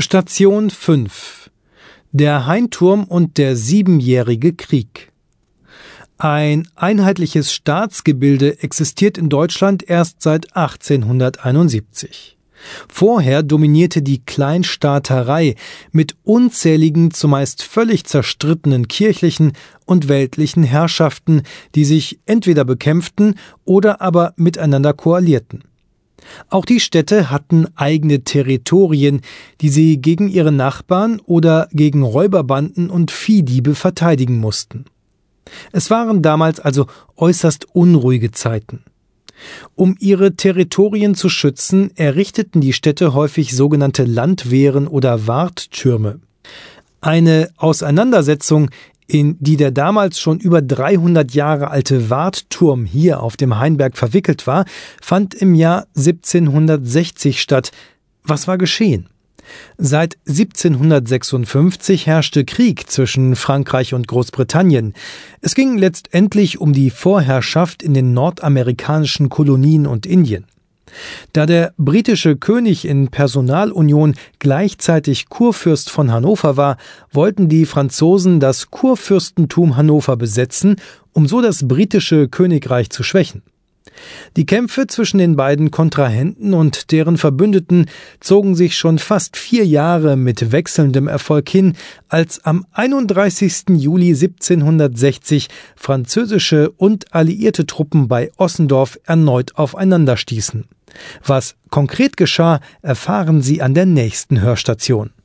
Station 5: Der Hainturm und der Siebenjährige Krieg. Ein einheitliches Staatsgebilde existiert in Deutschland erst seit 1871. Vorher dominierte die Kleinstaaterei mit unzähligen, zumeist völlig zerstrittenen kirchlichen und weltlichen Herrschaften, die sich entweder bekämpften oder aber miteinander koalierten. Auch die Städte hatten eigene Territorien, die sie gegen ihre Nachbarn oder gegen Räuberbanden und Viehdiebe verteidigen mussten. Es waren damals also äußerst unruhige Zeiten. Um ihre Territorien zu schützen, errichteten die Städte häufig sogenannte Landwehren oder Warttürme. Eine Auseinandersetzung, in die der damals schon über 300 Jahre alte Wartturm hier auf dem Hainberg verwickelt war, fand im Jahr 1760 statt. Was war geschehen? Seit 1756 herrschte Krieg zwischen Frankreich und Großbritannien. Es ging letztendlich um die Vorherrschaft in den nordamerikanischen Kolonien und Indien. Da der britische König in Personalunion gleichzeitig Kurfürst von Hannover war, wollten die Franzosen das Kurfürstentum Hannover besetzen, um so das britische Königreich zu schwächen. Die Kämpfe zwischen den beiden Kontrahenten und deren Verbündeten zogen sich schon fast 4 Jahre mit wechselndem Erfolg hin, als am 31. Juli 1760 französische und alliierte Truppen bei Ossendorf erneut aufeinander stießen. Was konkret geschah, erfahren Sie an der nächsten Hörstation.